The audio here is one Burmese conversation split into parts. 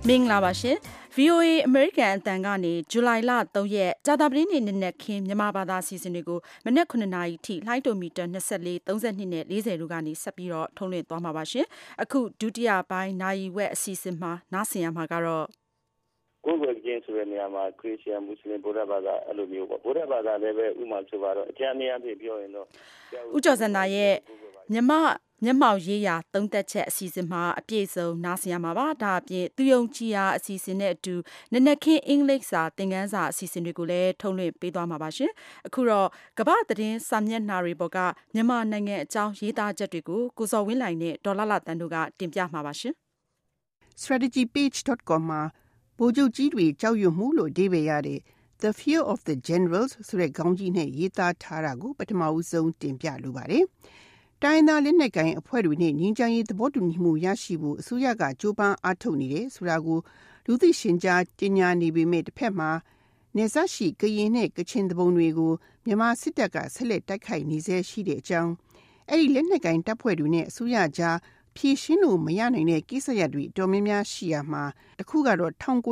မင်္ဂလာပါရှင် VOA American အတန်ကနေဇူလိုင်လ3ရက်ကြာသပတေးနေ့နေ့ခင်းမြန်မာဘာသာအစီအစဉ်တွေကိုမနက်9:00 နာရီထိလှိုင်းတိုမီတာ24 32နဲ့40တို့ကနေဆက်ပြီးတော့ထုတ်လွှင့်သွားမှာပါရှင်အခုဒုတိယပိုင်းနာရီဝက်အစီအစဉ်မှာနားဆင်ရမှာကတော့ကိုယ်ကိုယ်ချင်းဆိုတဲ့နေရာမှာခရစ်ယာန်မွတ်စလင်ဗုဒ္ဓဘာသာအဲ့လိုမျိုးပေါ့ဗုဒ္ဓဘာသာလည်းပဲဥမာဆိုပါတော့အကျဉ်းအများဖြစ်ပြောရင်တော့ဦးကျော်စန္ဒာရဲ့မျက်မှောက်ရေးရာသုံးသက်ချက်အစီအစဉ်မှာအပြည့်စုံနားဆင်ရမှာပါဒါအပြင်သူယုံကြည်ရာအစီအစဉ်နဲ့အတူနနက်ခင်းအင်္ဂလိပ်စာသင်ခန်းစာအစီအစဉ်တွေကိုလည်းထုတ်လွှင့်ပေးသွားမှာပါရှင်အခုတော့ကမ္ဘာသတင်းစာမျက်နှာတွေပေါ်ကမြန်မာနိုင်ငံအကြောင်းရေးသားချက်တွေကိုကိုစော်ဝင်းလိုင်နဲ့ဒေါ်လာလာတန်းတို့ကတင်ပြမှာပါရှင် strategypage.com မှာဗိုလ်ချုပ်ကြီးတွေကြောက်ရွံ့မှုလို့အဓိပ္ပာယ်ရတဲ့ The Fear of the Generals ဆိုတဲ့ခေါင်းကြီးနဲ့ရေးသားထားတာကိုပထမဦးဆုံးတင်ပြလိုပါတယ်။တိုင်းသားလက်နက်ကိုင်အဖွဲ့တွေနဲ့ငြိမ်းချမ်းရေးသဘောတူညီမှုရရှိဖို့အစိုးရကကြိုးပမ်းအားထုတ်နေတယ်ဆိုတာကိုလူသိရှင်ကြားကြေညာနေပေမဲ့တစ်ဖက်မှာနေဆက်ရှိကရင်နဲ့ကချင်တပုံတွေကိုမြန်မာစစ်တပ်ကဆက်လက်တိုက်ခိုက်နေဆဲရှိတဲ့အကြောင်းအဲ့ဒီလက်နက်ကိုင်တပ်ဖွဲ့တွေနဲ့အစိုးရကြားဖြည့်ရှင်းလို့မရနိုင်တဲ့ကိစ္စရပ်တွေအတော်များများရှိရမှာတခုကတော့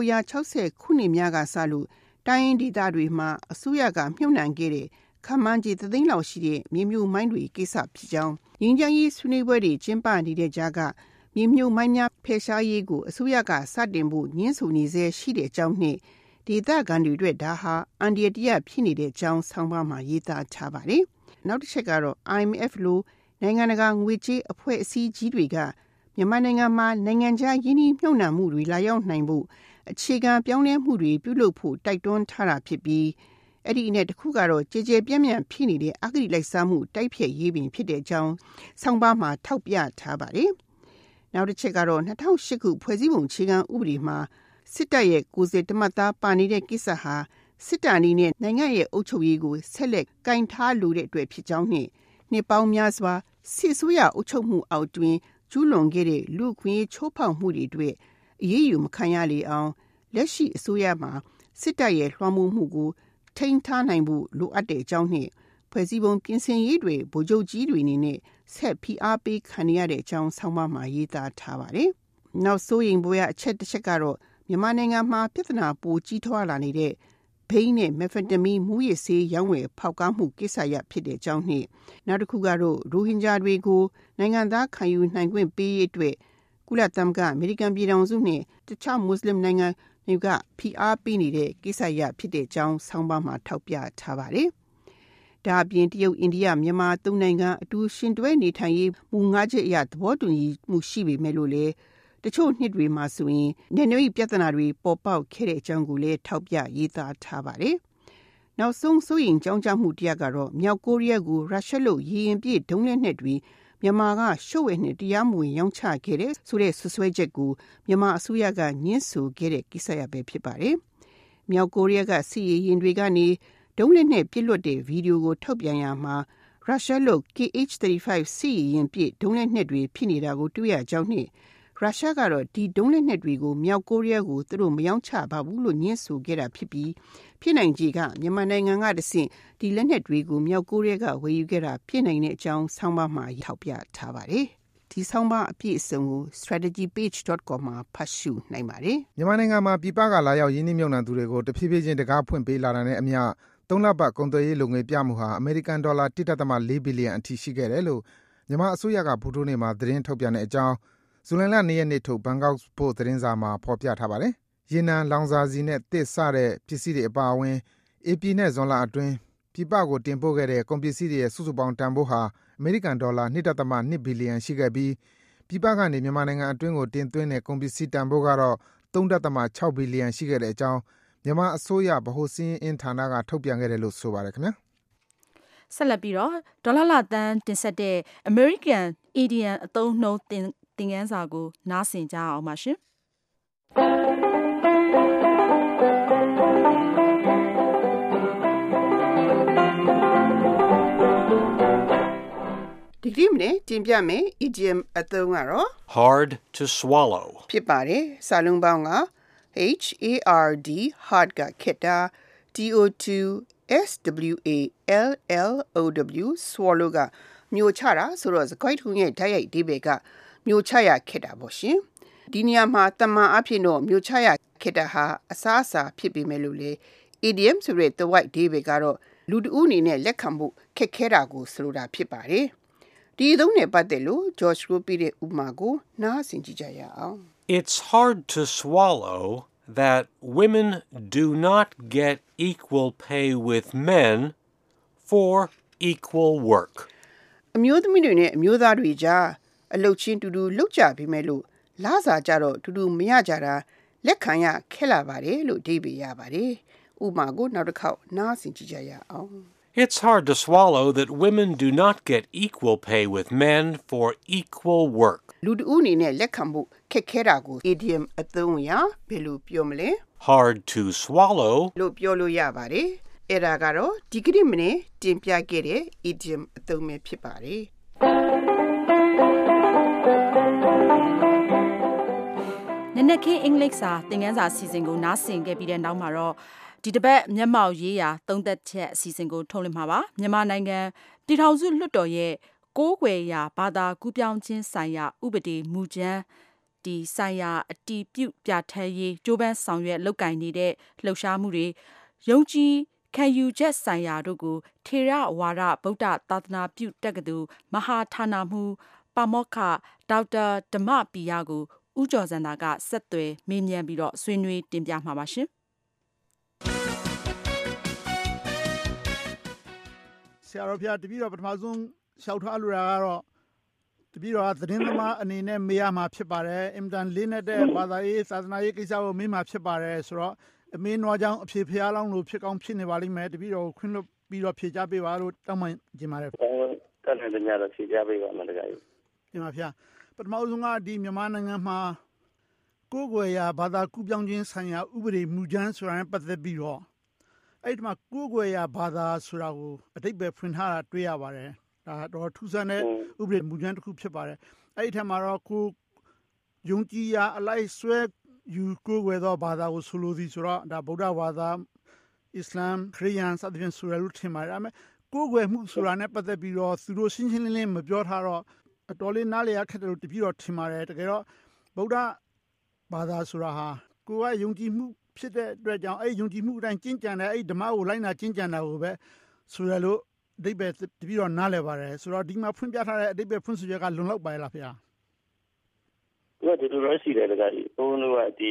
1960ခုနှစ်များကစလို့တိုင်းဒေသတွေမှာအစိုးရကမြှုပ်နှံခဲ့တဲ့ခန့်မှန်းခြေ3သိန်းလောက်ရှိတဲ့မြေမြုပ်မိုင်းတွေကိစ္စဖြစ်ကြောင်းငြိမ်းချမ်းရေးဆွေးနွေးပွဲတွေကျင်းပနေတဲ့ကြားကမြေမြုပ်မိုင်းများဖယ်ရှားရေးကိုအစိုးရကစတင်ဖို့ညှင်းဆိုနေဆဲရှိတဲ့အကြောင်းနဲ့ဒေသခံတွေအတွက်ဒါဟာအန်ဒီယတရဖြစ်နေတဲ့အကြောင်းဆောင်းပါးမှာရေးသားထားပါတယ်။နောက်တစ်ချက်ကတော့ IMF လို့နိုင်ငံတကာငွေကြေးအဖွဲ့အစည်းကြီးတွေကမြန်မာနိုင်ငံမှာနိုင်ငံခြားယင်းနှိမ့်မြှုပ်နှံမှုတွေလာရောက်နိုင်ဖို့အခြေခံပြောင်းလဲမှုတွေပြုလုပ်ဖို့တိုက်တွန်းထားတာဖြစ်ပြီးအဲ့ဒီနဲ့တစ်ခုကတော့ကြေကြေပြန့်ပြန့်ဖြစ်နေတဲ့အဂတိလိုက်စားမှုတိုက်ဖျက်ရေးပင်ဖြစ်တဲ့အကြောင်းဆောင်းပါးမှာထောက်ပြထားပါတယ်။နောက်တစ်ချက်ကတော့2008ခုဖွဲ့စည်းပုံအခြေခံဥပဒေမှာစစ်တပ်ရဲ့ကိုယ်စားတမတ်သားပါနေတဲ့ကိစ္စဟာစစ်တပ်အနေနဲ့နိုင်ငံရဲ့အုပ်ချုပ်ရေးကိုဆက်လက်ကင်ထားလိုတဲ့အတွက်ဖြစ်ကြောင်းနဲ့နှစ်ပေါင်းများစွာစစ်အစိုးရအုပ်ချုပ်မှုအောက်တွင်ကျူးလွန်ခဲ့တဲ့လူ့အခွင့်အရေးချိုးဖောက်မှုတွေအတွက်အရေးယူမခံရလေအောင်လက်ရှိအစိုးရမှာစစ်တပ်ရဲ့လွှမ်းမိုးမှုကိုထိန်းထားနိုင်ဖို့လိုအပ်တဲ့အကြောင်းနဲ့ဖွဲ့စည်းပုံပြင်ဆင်ရေးတွေဗိုလ်ချုပ်ကြီးတွေအနေနဲ့ဆက်ဖိအားပေးခံရတဲ့အကြောင်းဆောင်းပါးမှာရေးသားထားပါတယ်။နောက်စိုးရိမ်ဖွယ်အချက်တစ်ချက်ကတော့မြန်မာနိုင်ငံမှာပြဿနာပိုကြီးထွားလာနေတဲ့ဘိန်းနဲ့မက်ဖက်တမင်းမူရစ်ဆေးရောင်းဝယ်ဖောက်ကားမှုကိစ္စရပ်ဖြစ်တဲ့အကြောင်းနဲ့နောက်တစ်ခုကတော့ရိုဟင်ဂျာတွေကိုနိုင်ငံသားခံယူနိုင်ခွင့်ပေးရေးအတွက်ကုလသမဂ္ဂအမေရိကန်ပြည်ထောင်စုနဲ့တခြားမွတ်စလင်နိုင်ငံတွေကဖိအားပေးနေတဲ့ကိစ္စရပ်ဖြစ်တဲ့အကြောင်းဆောင်းပါးမှာထောက်ပြထားပါတယ်။ဒါအပြင်တရုတ်အိန္ဒိယမြန်မာသုံးနိုင်ငံအတူရှင်တွဲနေထိုင်ရေးမူ၅ချက်အရသဘောတူညီမှုရှိပေမဲ့လို့လေတချို့နှစ်တွေမှာဆိုရင်နယ်နိမိတ်ပြဿနာတွေပေါ်ပေါက်ခဲ့တဲ့အကြောင်းကိုလည်းထောက်ပြရေးသားထားပါတယ်။နောက်ဆုံးစိုးရိမ်ကြောင်းကြမှုတရားကတော့မြောက်ကိုရီးယားကိုရုရှားလို့ရေရင်ပြည့်ဒုံးလက်နက်တွေမြန်မာကရှုပ်ဝဲနဲ့တရားမဝင်ရောင်းချခဲ့တဲ့ဆိုတဲ့ဆွဆွဲချက်ကိုမြန်မာအစိုးရကညှင်းဆိုခဲ့တဲ့ကိစ္စရပ်ပဲဖြစ်ပါတယ်။မြောက်ကိုရီးယားကစစ်ရေးရင်တွေကနေဒုံးလက်နက်ပစ်လွတ်တဲ့ဗီဒီယိုကိုထုတ်ပြန်ရမှာရုရှားလို့ KH-35 စစ်ရေးရင်ပြည့်ဒုံးလက်နက်တွေဖြစ်နေတာကိုတွေ့ရကြောင်းနဲ့ရုရှားကတော့ဒီဒုံးလက်နက်တွေကိုမြောက်ကိုရီးယားကိုသူတို့မရောင်းချပါဘူးလို့ညှင်းဆိုခဲ့တာဖြစ်ပြီးဖြစ်နိုင်ခြေကမြန်မာနိုင်ငံကတဆင့်ဒီလက်နက်တွေကိုမြောက်ကိုရီးယားကဝယ်ယူခဲ့တာဖြစ်နိုင်တဲ့အကြောင်းဆောင်းပါးမှာထောက်ပြထားပါတယ်။ဒီဆောင်းပါးအပြည့်အစုံကို strategypage.com မှာဖတ်ရှုနိုင်ပါတယ်။မြန်မာနိုင်ငံမှာပြည်ပကလာရောက်ရင်းနှီးမြှုပ်နှံသူတွေကိုတဖြည်းဖြည်းချင်းတကားဖွင့်ပေးလာတာနဲ့အမျှ3လပတ်ကုန်သွယ်ရေးလုပ်ငန်းပြမှုဟာအမေရိကန်ဒေါ်လာ 1.4 ဘီလီယံအထိရှိခဲ့တယ်လို့မြန်မာအစိုးရကဗုဒ္ဓနေ့မှာသတင်းထုတ်ပြန်တဲ့အကြောင်းဇူလိုင်လ2ရက်နေ့ထုတ်ဘန်ကောက်ပို့သတင်းစာမှာဖော်ပြထားပါတယ်။ရေနံလောင်စာဆီနဲ့တစ်စတဲ့ပစ္စည်းတွေအပါအဝင်ဧပြီနဲ့ဇွန်လအတွင်းပြည်ပကိုတင်ပို့ခဲ့တဲ့ကုန်ပစ္စည်းတွေရဲ့စုစုပေါင်းတန်ဖိုးဟာအမေရိကန်ဒေါ်လာ 2.2 ဘီလီယံရှိခဲ့ပြီးပြည်ပကနေမြန်မာနိုင်ငံအတွင်းကိုတင်သွင်းတဲ့ကုန်ပစ္စည်းတန်ဖိုးကတော့ 3.6 ဘီလီယံရှိခဲ့တဲ့အကြောင်းမြန်မာအစိုးရဗဟိုစာရင်းအင်းဌာနကထုတ်ပြန်ခဲ့တယ်လို့ဆိုပါတယ်ခင်ဗျာ။ဆက်လက်ပြီးတော့ဒေါ်လာလာတန်းတင်ဆက်တဲ့ American Indian အသုံးနှုန်းသင်ခန်းစာကိုနားဆင်ကြအောင်ပါရှင်။ဒီကနေ့နဲ့တင်ပြမယ် idiom အသုံးကတော့ hard to swallow ဖြစ်ပါတယ်။စာလုံးပေါင်းက HARD hard ကခက်တာ DO2 SWALLOW swallow ကမျိုးချတာဆိုတော့စကွိုက်ထုံရဲ့ဓာတ်ရိုက်အဓိပ္ပာယ်ကမျိုးချရခက်တာပေါ့ရှင်ဒီနေရာမှာတမန်အဖြစ်တော့မျိုးချရခေတ္တဟာအစားအစာဖြစ်ပေမဲ့လို့လေ idiom ဆိုတဲ့ the white day ပဲကတော့လူတဦးအနေနဲ့လက်ခံဖို့ခက်ခဲတာကိုဆိုလိုတာဖြစ်ပါတယ်ဒီသုံးနဲ့ပတ်သက်လို့ George ကိုပြတဲ့ဥပမာကိုနားဆင်ကြည့်ကြရအောင် It's hard to swallow that women do not get equal pay with men for equal work. အမျိုးသမီးတွေနဲ့အမျိုးသားတွေကြားအလုပ်ချင်းတူတူလုပ်ကြပြီးမဲ့လို့လစာကြတော့တူတူမရကြတာလက်ခံရခက်လာပါတယ်လို့အဓိပ္ပာယ်ရပါတယ်ဥပမာကိုနောက်တစ်ခေါက်နားဆင်ကြည့်ကြရအောင် It's hard to swallow that women do not get equal pay with men for equal work. လူတဦးအနေနဲ့လက်ခံဖို့ခက်ခဲတာကို idiom အသုံးအရာဘယ်လိုပြောမလဲ Hard to swallow လို့ပြောလို့ရပါတယ်အဲ့ဒါကတော့ဒီကနေ့မနေ့တင်ပြခဲ့တဲ့ idiom အသုံးပဲဖြစ်ပါတယ်နနက်ခင်းအင်္ဂလိပ်စာသင်ခန်းစာအစီအစဉ်ကိုနားဆင်ခဲ့ပြီးတဲ့နောက်မှာတော့ဒီတစ်ပတ်မျက်မှောက်ရေးရာသုံးသက်ချက်အစီအစဉ်ကိုထုတ်လွှင့်မှာပါမြန်မာနိုင်ငံပြည်ထောင်စုလွှတ်တော်ရဲ့ကိုးကွယ်ရာဘာသာကူးပြောင်းခြင်းဆိုင်ရာဥပဒေမူကြမ်းဒီဆိုင်ရာအတည်ပြုပြဋ္ဌာန်းရေးကြိုးပမ်းဆောင်ရွက်လုပ်ကိုင်နေတဲ့လှုပ်ရှားမှုတွေယုံကြည်ခံယူချက်ဆိုင်ရာတို့ကိုထေရဝါဒဗုဒ္ဓသာသနာပြုတက္ကသိုလ်မဟာဌာနမှူးပါမောက္ခဒေါက်တာဓမ္မပီယကိုဦးကျော်စန္ဒာကဆက်သွယ်မေးမြန်းပြီးတော့ဆွေးနွေးတင်ပြမှာပါရှင်ဆရာတော်ဖျားတပည့်တော်ပထမဆုံးလျှောက်ထားလိုတာကတော့တပည့်တော်ကသတင်းသမားအနေနဲ့မေးရမှာဖြစ်ပါတယ်အင်တန်လေးနဲ့တဲ့ဘာသာရေးသာသနာရေးကိစ္စကိုမေးမှာဖြစ်ပါတယ်ဆိုတော့အမေနွားကြောင့်အဖေဖျားလောင်းလို့ဖြစ်ကောင်းဖြစ်နေပါလိမ့်မယ်တပည့်တော်ကိုခွင့်လွှတ်ပြီးတော့ဖြေချပေးပါလို့တောင်းပန်ခြင်းပါတယ်တတ်တဲ့ညတော့ဖြေချပေးပါမယ်တကယ်ဒီမှာဖျားပထမဆုံးကဒီမြန်မာနိုင်ငံမှာကိုယ်ွယ်ရာဘာသာကူးပြောင်းခြင်းဆိုင်ရာဥပဒေမူကြမ်းဆိုတာနဲ့ပတ်သက်ပြီးတော့အဲ့ဒီမှာကိုယ်ွယ်ရာဘာသာဆိုတာကိုအတိတ်ပဲဖွင့်ထားတာတွေ့ရပါတယ်ဒါတော့ထူးဆန်းတဲ့ဥပဒေမူကြမ်းတစ်ခုဖြစ်ပါတယ်အဲ့ဒီထက်မှာတော့ကိုယုံကြည်ရာအလိုက်ဆွဲယူကိုယ်ွယ်သောဘာသာကိုဆိုလိုသည်ဆိုတော့ဒါဗုဒ္ဓဘာသာအစ္စလာမ်ခရစ်ယာန်စသဖြင့်ဆိုရလို့ထင်ပါတယ်ဒါပေမဲ့ကိုယ်ွယ်မှုဆိုတာနဲ့ပတ်သက်ပြီးတော့သူတို့ရှင်းရှင်းလင်းလင်းမပြောထားတော့အတော်လေးနားလည်ရခက်တယ်လို့တပည့်တော်ထင်ပါတယ်တကယ်တော့ဗုဒ္ဓဘာသာဆိုတာဟာကိုယ်ကယုံကြည်မှုဖြစ်တဲ့အတွက်ကြောင့်အဲ့ယုံကြည်မှုအတိုင်းကျင့်ကြံတဲ့အဲ့ဓမ္မကိုလိုက်နာကျင့်ကြံတာကိုပဲဆိုရလို့အဓိပ္ပာယ်တပည့်တော်နားလည်ပါတယ်ဆိုတော့ဒီမှာဖွင့်ပြထားတဲ့အဓိပ္ပာယ်ဖွင့်ဆိုချက်ကလုံလောက်ပါရဲ့လားဖေ။ဒီလိုရှိတယ်တကယ်ကြီးဘုန်းတော်ကဒီ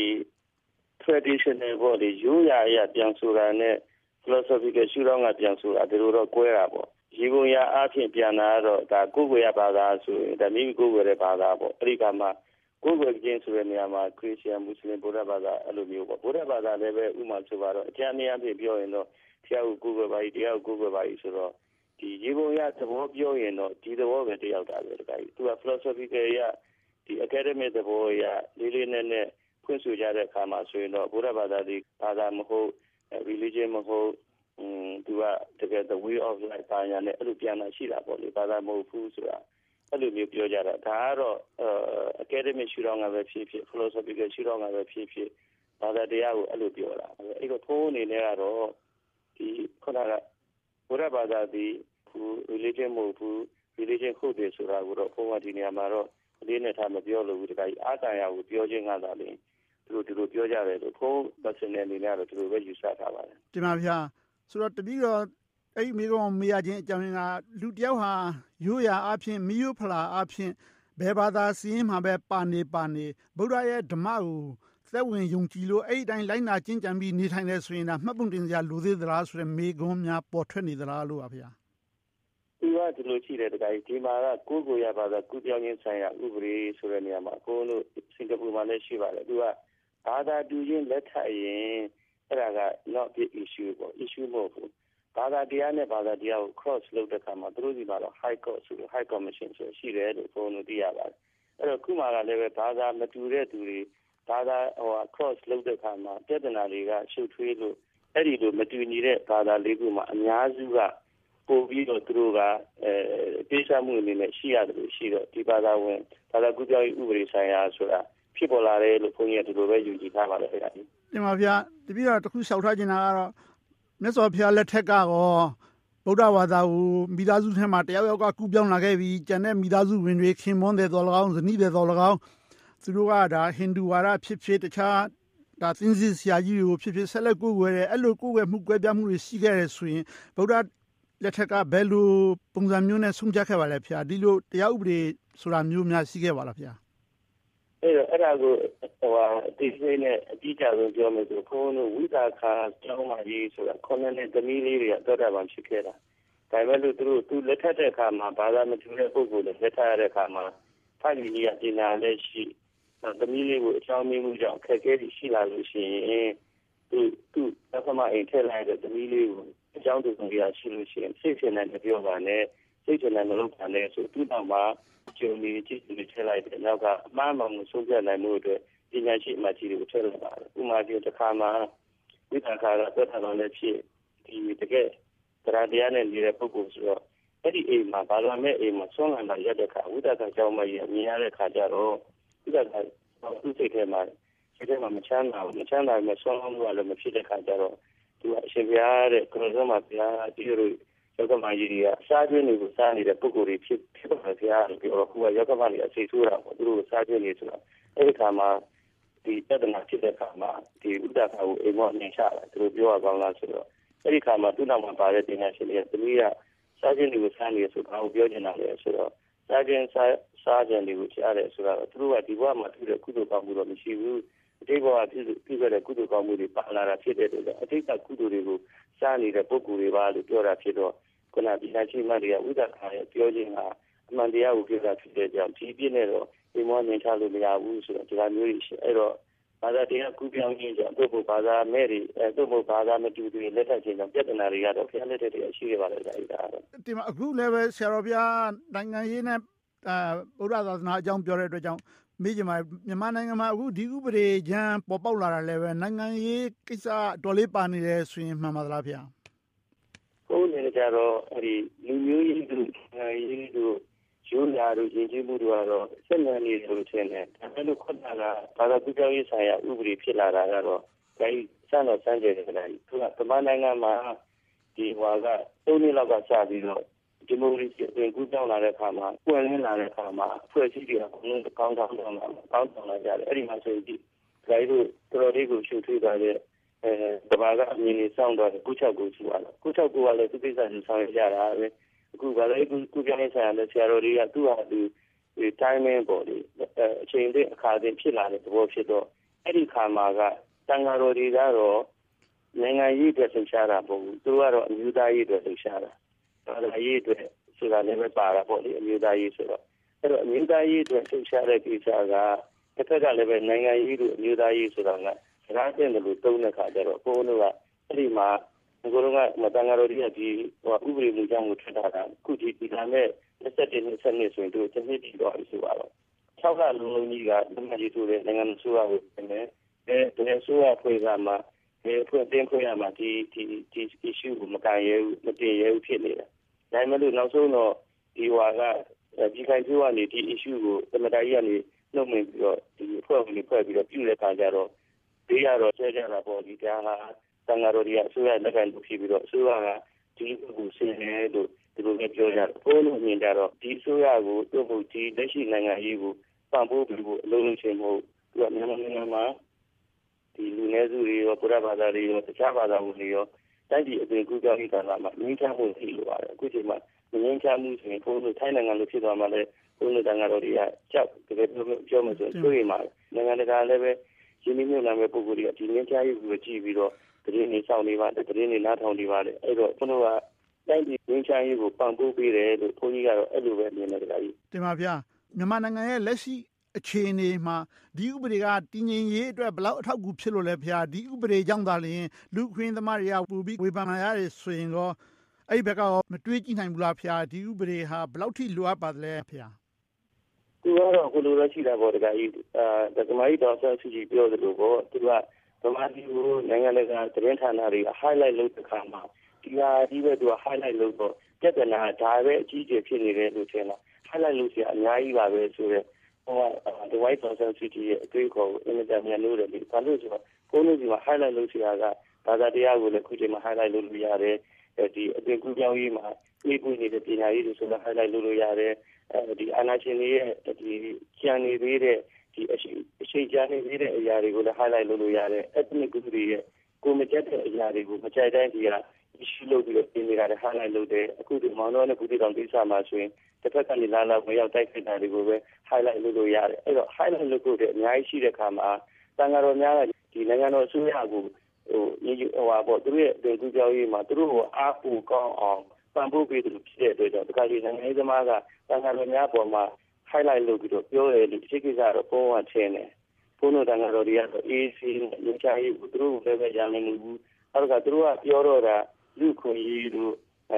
traditional ပေါ့လေရိုးရာအရာပြန်ဆိုတာနဲ့ philosophical ရှုထောင့်ကပြန်ဆိုတာဒီလိုတော့ကွဲတာပေါ့။ရေပုံရအားဖြင့်ပြန်လာတော့ဒါကိုယ်ကိုယ်ရဘာသာဆိုရင်ဒါမိမိကိုယ်ကိုယ်ရဲ့ဘာသာပေါ့အဲ့ဒီကမှကိုယ်ကိုယ်ချင်းဆိုတဲ့နေရာမှာခရစ်ယာန်မွတ်စလင်ဗုဒ္ဓဘာသာအဲ့လိုမျိုးပေါ့ဗုဒ္ဓဘာသာလည်းပဲဥမာဆိုပါတော့အကျဉ်းအများဖြင့်ပြောရင်တော့တရားကိုကိုယ်ကိုယ်ပါတရားကိုကိုယ်ကိုယ်ပါဆိုတော့ဒီရေပုံရသဘောပြောရင်တော့ဒီသဘောပဲတယောက်တာပဲတခါကြီးသူက philosophical ရဒီ academic သဘောရလေးလေးနက်နက်ဖွင့်ဆိုကြတဲ့အခါမှာဆိုရင်တော့ဗုဒ္ဓဘာသာဒီဘာသာမဟုတ် religion မဟုတ်သူကတကယ် the way of life ပါညာနဲ့အဲ့လိုပြန်လာရှိတာပေါ့လေဘာသာမဟုတ်ဘူးဆိုတာအဲ့လိုမျိုးပြောကြတာဒါကတော့ academic ရှုထောင့်ကပဲဖြစ်ဖြစ် philosophical ရှုထောင့်ကပဲဖြစ်ဖြစ်ဘာသာတရားကိုအဲ့လိုပြောတာအဲ့တော့ဖုန်းအနေနဲ့ကတော့ဒီခုနကဘုရားဘာသာဒီ religion မဟုတ်ဘူး religion ဟုတ်တယ်ဆိုတာကိုတော့ဖုန်းကဒီနေရာမှာတော့အလေးနဲ့ထားမပြောလို့ဘူးတခါကြီးအာခံရကိုပြောခြင်းကသာလေသူတို့ဒီလိုပြောကြတယ်လို့ဖုန်း personal အနေနဲ့တော့ဒီလိုပဲယူဆထားပါတယ်ဒီမှာဗျာဆိုတော့တပည့်တော်အဲ့ဒီမိကောင်မေးရခြင်းအကြောင်းရင်းကလူတယောက်ဟာရိုးရာအဖြစ်မိယုဖလာအဖြစ်ဘယ်ဘာသာစီးရင်မှာပဲပါနေဗုဒ္ဓရဲ့ဓမ္မကိုသက်ဝင်ယုံကြည်လို့အဲ့ဒီတိုင်းလိုက်နာကျင့်ကြံပြီးနေထိုင်နေဆိုရင်ဒါမှတ်ပုံတင်စရာလိုသေးသလားဆိုတဲ့မေကွန်းများပေါ်ထွက်နေသလားလို့ပါဗျာဒီကဒီလိုရှိတယ်တခါကြီးဒီမှာကကိုယ်ကိုရဘာသာကုပြောင်းခြင်းဆိုင်ရာဥပဒေဆိုတဲ့နေရာမှာကိုယ်တို့စင်ကာပူမှာလည်းရှိပါတယ်သူကဘာသာတူချင်းလက်ထပ်ရင်အဲ့ဒါက not big issue ပေါ့ issue မဟုတ်ဘူးဘာသာတရားနဲ့ဘာသာတရားကို cross လုပ်တဲ့အခါမှာသူတို့ဒီမှာတော့ high court ဆိုလို့ high commission ဆိုရှိတယ်လို့ဘုန်းတို့သိရပါတယ်အဲ့တော့ခုမှကလည်းပဲဘာသာမတူတဲ့သူတွေဘာသာcross လုပ်တဲ့အခါမှာပြဿနာတွေကရှုပ်ထွေးလို့အဲ့ဒီလိုမတူညီတဲ့ဘာသာလေးခုမှာအများစုကပို့ပြီးတော့သူတို့ကတေးချမှုအနေနဲ့ရှိရတယ်လို့ရှိတော့ဒီဘာသာဝင်ဘာသာကူးပြောင်းရေးဥပဒေဆိုင်ရာဆိုတာဖြစ်ပေါ်လာတယ်လို့ဘုန်းကြီးကဒီလိုပဲယူကြည်ထားပါတယ်ခင်ဗျာဒီမှာဗျာတပည့်တော်တစ်ခုလျှောက်ထားချင်တာကတော့မြတ်စွာဘုရားလက်ထက်ကရောဗုဒ္ဓဘာသာကိုမိသားစုထဲမှာတယောက်ယောက်ကကူးပြောင်းလာခဲ့ပြီးကျန်တဲ့မိသားစုဝင်တွေခင်မွန်းတဲ့တော်၎င်းဇနီးတဲ့တော်၎င်းသူတို့ကဒါဟိန္ဒူဝါဒဖြစ်ဖြစ်တခြားဒါသင်္စစ်ဆရာကြီးတွေကိုဖြစ်ဖြစ်ဆက်လက်ကိုးကွယ်တယ်အဲ့လိုကိုးကွယ်မှုကွဲပြားမှုတွေရှိခဲ့တယ်ဆိုရင်ဗုဒ္ဓလက်ထက်ကဘယ်လိုပုံစံမျိုးနဲ့ဆုံးဖြတ်ခဲ့ပါလဲဖေဒီလိုတရားဥပဒေဆိုတာမျိုးများရှိခဲ့ပါလားဖေအဲ့ဒါကိုဒီစိတ်နဲ့အတိအကျဆုံးပြောမယ်ဆိုဘုန်းတို့ဝိသခာကျောင်းမကြီးဆိုတာခုနှစ်နှစ်သမီးလေးတွေကတော်တာမှဖြစ်ခဲ့တာဒါပေမဲ့လို့သူလက်ထက်တဲ့အခါမှာဘာသာမတူတဲ့ပုဂ္ဂိုလ်တွေလက်ထက်ရတဲ့အခါမှာဖိုင်ကြီးကဒီနာလည်းရှိသမီးလေးကိုအချောင်းမင်းမှုကြောင့်ခက်ခဲပြီးရှိလာလို့ရှိရင်သူပထမအိမ်ထည့်လိုက်တဲ့သမီးလေးကိုအကြောင်းတူဆုံးရရှိလို့ရှိရင်စိတ်ချနိုင်တဲ့ပြောပါနဲ့စိတ်ချနိုင်မလို့ပါနဲ့ဆိုသူ့နောက်မှာကျုံနေကြည့်နေထည့်လိုက်တဲ့နောက်ကအမှားမှန်ကိုဆုံးဖြတ်နိုင်မှုအတွက်ပညာရှိအမှကြီးတွေကိုထည့်လိုက်ပါတယ်ဥပမာပြောတစ်ခါမှာဝိသခာကသက်သာလည်းဖြစ်ဒီတကယ်တရားနဲ့နေတဲ့ပုဂ္ဂိုလ်ဆိုတော့အဲ့ဒီအိမ်မှာဘာလို့မဲ့အိမ်မှာဆွမ်းလန်းလာရတဲ့အခါဝိသခာကြောင့်မရမြင်ရတဲ့အခါကျတော့ဝိသခာသူ့စိတ်ထဲမှာမချမ်းသာဘူးဆွမ်းလန်းမှုကလည်းမဖြစ်တဲ့အခါကျတော့သူကအရှင်ဘုရားတဲ့ကိုယ်တော်မှာဘုရားဒီလိုယောဂမကြီးတွေကစားကျွေးနေကိုစားနေတဲ့ပုဂ္ဂိုလ်တွေဖြစ်ပါဘုရားလို့ပြောတော့ခုကယောဂမတွေအစိတ်ဆိုးတာပေါ့သူတို့စားကျွေးနေဆိုတာအဲ့ဒီခါမှာဒီတဒနာဖြစ်တဲ့အခါမှာဒီဥဒ္ဒခါကိုအိမ်မောနေချတာသူတို့ပြောရကောင်းလားဆိုတော့အဲ့ဒီခါမှာသူ့နောက်မှာပါတဲ့တင်ညာရှင်တွေကသမီးကစားခြင်းတွေကိုစားနေရဆိုတော့ဘာကိုပြောချင်တာလဲဆိုတော့စားခြင်းတွေကိုကြားတယ်ဆိုတော့သူတို့ကဒီဘဝမှာသူတို့ကုသိုလ်ကောင်းမှုတော့မရှိဘူးအတိတ်ဘဝပြုခဲ့တဲ့ကုသိုလ်ကောင်းမှုတွေပါလာတာဖြစ်တဲ့အတွက်အတိတ်ကကုသိုလ်တွေကိုစားနေတဲ့ပုဂ္ဂိုလ်တွေပါလို့ပြောတာဖြစ်တော့ခုနဒီနာချိမတွေကဥဒ္ဒခါရဲ့ပြောခြင်းကအမှန်တရားကိုပြောတာဖြစ်တဲ့ကြောင့်ဒီပြည့်နဲ့တော့ဒီမောမြင်ချလို့မရဘူးဆိုတော့ဒီလိုမျိုးရှိအဲ့တော့ဘာသာတရားကူးပြောင်းခြင်းကြောင့်တို့ဘုဘာသာမဲ့တွေတို့ဘုဘာသာမတူတွေလက်ထပ်ခြင်းကြောင့်ပြဿနာတွေကတော့ဖျက်လက်တွေရှိရပါလေဒါတော့ဒီမှာအခုလည်းပဲဆရာတော်ဘုရားနိုင်ငံရေးနဲ့ဗုဒ္ဓသာသနာအကြောင်းပြောတဲ့အတွက်ကြောင့်မိကြမှာမြန်မာနိုင်ငံမှာအခုဒီဥပဒေချမ်းပေါ်ပေါက်လာတာလည်းပဲနိုင်ငံရေးကိစ္စတော်လေးပါနေတယ်ဆိုရင်မှန်ပါသလားဗျာဟုတ်နေကြတော့အဲဒီလူမျိုးရေးတို့နိုင်ငံရေးတို့ရိုးရာတို့ယဉ်ကျေးမှုတို့ကတော့ဆက်နွယ်နေတယ်လို့ထင်တယ်ဒါပေမဲ့ခုနကဘာသာပြောင်းရေးဆိုင်ရာဥပဒေဖြစ်လာတာကတော့အဲဒီစံတော်စံကြယ်တယ်လားသူကဗမာနိုင်ငံမှာဒီဟွာက3နှစ်လောက်ကစပြီးတော့ဒီမိုကရေစီအသွင်ကူးပြောင်းလာတဲ့အခါမှာပွင့်လင်းလာတဲ့အခါမှာအဖွဲ့အစည်းတွေကဘုံလုံးကောင်းလာကြတယ်အဲ့ဒီမှာဆိုရင်ဒီဂိုင်းတို့တော်လေးကိုရှုထွေးသွားတဲ့တဘာကအမြင်ကြီးစောင့်တော့ကုချက်ကိုရှိပါတော့ကုချက်ကိုကလည်းသူကိစ္စကိုဆောင်ရွက်ကြတာပဲအခုဘာလဲကုပြောင်းရေးဆိုင်ရာနဲ့ဆရာတော်တွေကသူ့ဟာသူဒီ timing ပေါ်ဒီအချိန်တည်းအခါတည်းဖြစ်လာတဲ့သဘောဖြစ်တော့အဲ့ဒီခါမှာကတန်ဃာတော်တွေကတော့နိုင်ငံရေးအတွက်လှုပ်ရှားတာပေါ့သူတို့ကတော့အမျိုးသားရေးအတွက်လှုပ်ရှားတာဘာသာရေးအတွက်ဆိုတာလည်းပဲပါတာပေါ့လေအမျိုးသားရေးဆိုတော့အဲ့တော့အမျိုးသားရေးအတွက်လှုပ်ရှားတဲ့ကိစ္စကတစ်ခါကလည်းပဲနိုင်ငံရေးတို့အမျိုးသားရေးဆိုတာကစကားတင်တယ်လို့သုံးတဲ့ခါကျတော့ဘုန်းတော်ကအဲ့ဒီမှာဒီကုလုံးကမတန်ဃာတော်တွေကဒီဥပဒေမူကြောင့်ကိုထွက်တာကခုဒီကမဲ့27ဆိုရင်တို့တစ်နှစ်တည်တော့ဆိုပါတော့6လလုံးလုံးကြီးကဒီမှာကြီးဆိုတဲ့နိုင်ငံဆိုးရကိုပြင်တယ်တဲ့ဆိုးရဖွဲ့ကမှဖွဲ့တင်ဖွဲ့ရမှာဒီ issue ကိုမကန်ရဲဘူးမတင်ရဲဘူးဖြစ်နေတာဒါမှမဟုတ်နောက်ဆုံးတော့ဒီဟွာကဒီခိုင်ဆိုးကနေဒီ issue ကိုသမတာကြီးကနေနှုတ်မြင်ပြီးတော့ဒီဖွဲ့ဝင်တွေဖွဲ့ပြီးတော့ပြုတဲ့ခါကျတော့ဒီရတော့ကျကြတာပေါ့ဒီကဟာတန်ဃာတော်တွေကအစိုးရလက်ခံလို့ဖြစ်ပြီးတော့အစိုးရကဒီကိုဆင်းရဲလို့ဒီလိုပဲပြောကြတယ်ဘိုးလို့မြင်ကြတော့ဒီအစိုးရကိုသူ့ဘုဒီလက်ရှိနိုင်ငံရေးကိုပံ့ပိုးပြီးဖို့အလုံးလုံးချင်းမဟုတ်သူကမြန်မာနိုင်ငံမှာဒီလူနည်းစုတွေရောဗုဒ္ဓဘာသာတွေရောတခြားဘာသာဝင်တွေရောတိုင်းပြည်အသွင်ကူးပြောင်းရေးကဏ္ဍမှာငြင်းချမှုရှိလိုပါတယ်အခုချိန်မှာငြင်းချမှုဆိုရင်ဘုန်းတို့ထိုင်းနိုင်ငံလိုဖြစ်သွားမှလည်းဘုန်းတို့တန်ဃာတော်တွေကကြောက်တကယ်ပြောမှဆိုတွေ့ရမှာနိုင်ငံတကာလည်းပဲရင်းနှီးမြှုပ်နှံမဲ့ပုဂ္ဂိုလ်တွေကဒီငြင်းချရေးကိုကြည့်ပြီးတော့သတင်းတွေစောင့်နေပါတယ်သတင်းတွေနားထောင်နေပါတယ်အဲ့တော့ကျွန်တော်ကတိုင်းပြည်ငြင်းချရေးကိုပံ့ပိုးပေးတယ်လို့ဘုန်းကြီးကတော့အဲ့လိုပဲမြင်တယ်ကြကြီးတင်ပါဗျာမြန်မာနိုင်ငံရဲ့လက်ရှိအခြေအနေမှာဒီဥပဒေကတည်ငြိမ်ရေးအတွက်ဘယ်လောက်အထောက်အကူဖြစ်လို့လဲဗျာဒီဥပဒေကြောင့်သာလျှင်လူခွင့်သမားတွေကပူပြီးဝေဖန်လာရတယ်ဆိုရင်တော့အဲ့ဒီဘက်ကရောမတွေးကြည့်နိုင်ဘူးလားဗျာဒီဥပဒေဟာဘယ်လောက်ထိလိုအပ်ပါသလဲဗျာသူကတော့ကိုလိုရရှိတာပေါ့တကကြီးဒကမာကြီးတော်ဆန်းစုကြည်ပြောသလိုပေါ့သူကဗမာပြည်ကိုနိုင်ငံတကာသတင်းဌာနတွေက highlight လုပ်တဲ့အခါမှာဒီဟာဒီပဲသူက highlight လုပ်တော့ပြဿနာဒါပဲအကြီးအကျယ်ဖြစ်နေတယ်လို့ထင်တာ highlight လုပ်เสียအများကြီးပါပဲဆိုတော့ဟိုက the white person city ရဲ့အတွေ့အခေါ်ကိုအင်မတန်မြန်လို့တယ်ဘာလို့ဆိုတော့ဘုန်းကြီးက highlight လုပ်เสียကဘာသာတရားကိုလည်းခုချိန်မှာ highlight လုပ်လို့ရတယ်ဒီအသွင်ကူးပြောင်းရေးမှာပြေးပွေးနေတဲ့ပညာရေးတွေဆိုတော့ highlight လုပ်လို့ရတယ်ဒီအာနာရှင်တွေရဲ့ဒီကျန်နေသေးတဲ့ဒီအချိန်ကြာနေသေးတဲ့အရာတွေကိုလည်း highlight လုပ်လို့ရတယ် ethnic group တွေရဲ့ကိုမကျတဲ့အရာတွေကိုမကြိုက်တိုင်းဒီက issue လုပ်ပြီးတော့ပြင်နေတာလည်း highlight လုပ်တယ်အခုဒီမောင်နှမနဲ့ဘူးတိတောင်ကိစ္စမှာဆိုရင်တစ်ဖက်ကနေလာဝင်ရောက်တိုက်ခိုက်တာတွေကိုပဲ highlight လုပ်လို့ရတယ်အဲ့တော့ highlight လုပ်ဖို့အများကြီးရှိတဲ့အခါမှာတန်ဃာတော်များကဒီနိုင်ငံတော်အစိုးရကိုပေါ့သူတို့ရဲ့ဒေသကြောရေးမှာသူတို့ကိုအားကိုကောင်းအောင်ပံ့ပိုးပေးသူဖြစ်တဲ့အတွက်ကြောင့်ဒီကကြီးနိုင်ငံရေးသမားကတန်ဃာတော်များပေါ်မှာ highlight လုပ်ပြီးတော့ပြောတယ်ဒီကိစ္စကတော့ပုံမှန်ချင်းတယ်ဘုန်းတော်တန်ဃာတော်တွေကတော့ AC နဲ့ညချရေးကိုသူတို့လည်းပဲရနိုင်မှုဘူးအဲ့ဒါကသူတို့ကပြောတော့တာလူခွင့်ရေးတို့